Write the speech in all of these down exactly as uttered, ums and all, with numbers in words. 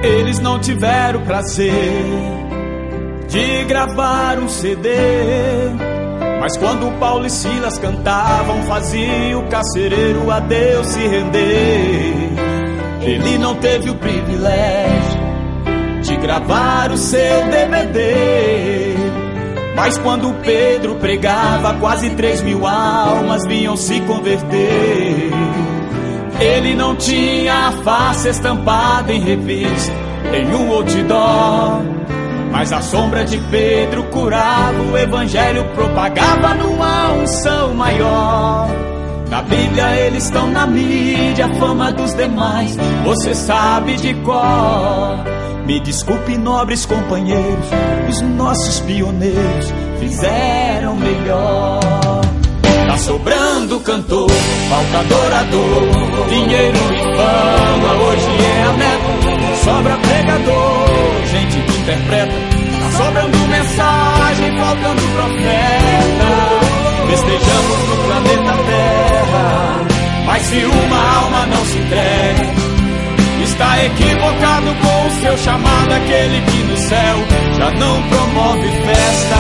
Eles não tiveram prazer de gravar um C D, mas quando Paulo e Silas cantavam, fazia o carcereiro a Deus se render. Ele não teve o privilégio de gravar o seu D V D, mas quando Pedro pregava, quase três mil almas vinham se converter. Ele não tinha a face estampada em revista, em um outdoor, mas a sombra de Pedro curava, o evangelho propagava numa unção maior. Na Bíblia eles estão na mídia, a fama dos demais você sabe de cor. Me desculpe, nobres companheiros, os nossos pioneiros fizeram melhor. Tá sobrando cantor, falta adorador, dinheiro e fama, hoje é a meta. Sobra pregador, gente que interpreta. Tá sobrando mensagem, faltando profeta. Festejamos no planeta Terra, mas se uma alma não se entrega, está equivocado com o seu chamado. Aquele que no céu já não promove festa.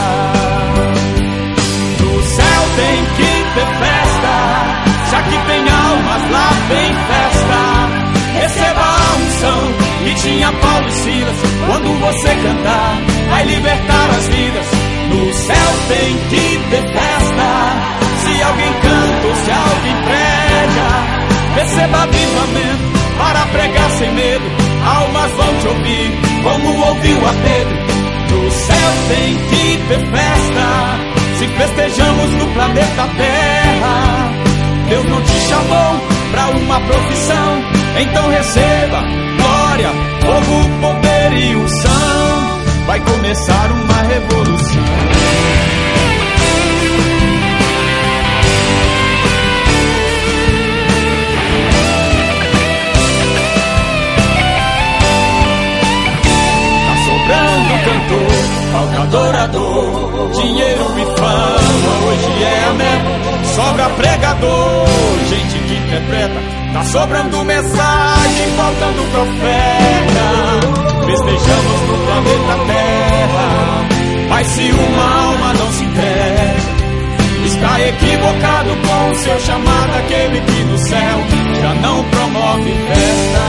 No céu tem que ter festa, se aqui tem almas, lá tem festa. Receba a unção que tinha Paulo e Silas. Quando você cantar, vai libertar as vidas. No céu tem que ter festa, se alguém canta ou se alguém prega. Receba avivamento para pregar sem medo, almas vão te ouvir, como ouviu a Pedro. No céu tem que ter festa, se festejamos no planeta Terra. Deus não te chamou pra uma profissão, então receba glória, fogo, poder e unção. Vai começar uma revolução. Cantor, falta adorador, dinheiro e fama, hoje é a meta. Sobra pregador, gente que interpreta. Tá sobrando mensagem, faltando profeta. Festejamos no planeta Terra, mas se uma alma não se entrega, está equivocado com o seu chamado. Aquele que no céu já não promove festa.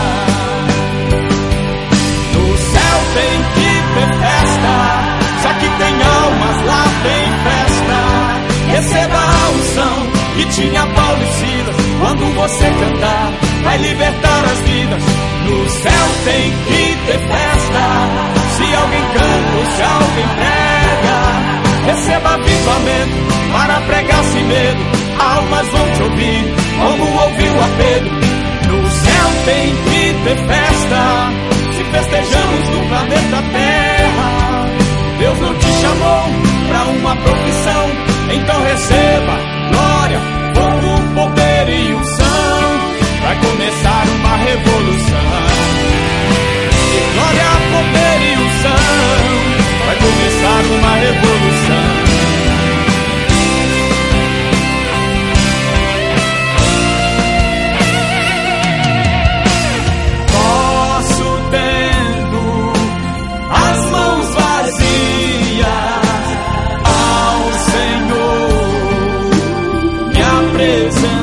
No céu tem que ter festa, se aqui tem almas, lá tem festa. Receba a unção que tinha Paulo e Silas. Quando você cantar, vai libertar as vidas. No céu tem que ter festa, se alguém canta ou se alguém prega. Receba avivamento para pregar sem medo, almas vão te ouvir, como ouviu a Pedro. No céu tem que ter festa, se festejamos no planeta Terra. Deus não te chamou pra uma profissão, então receba glória, fogo, poder e unção. Vai começar uma revolução. E glória, poder e unção. Vai começar uma revolução. Presente.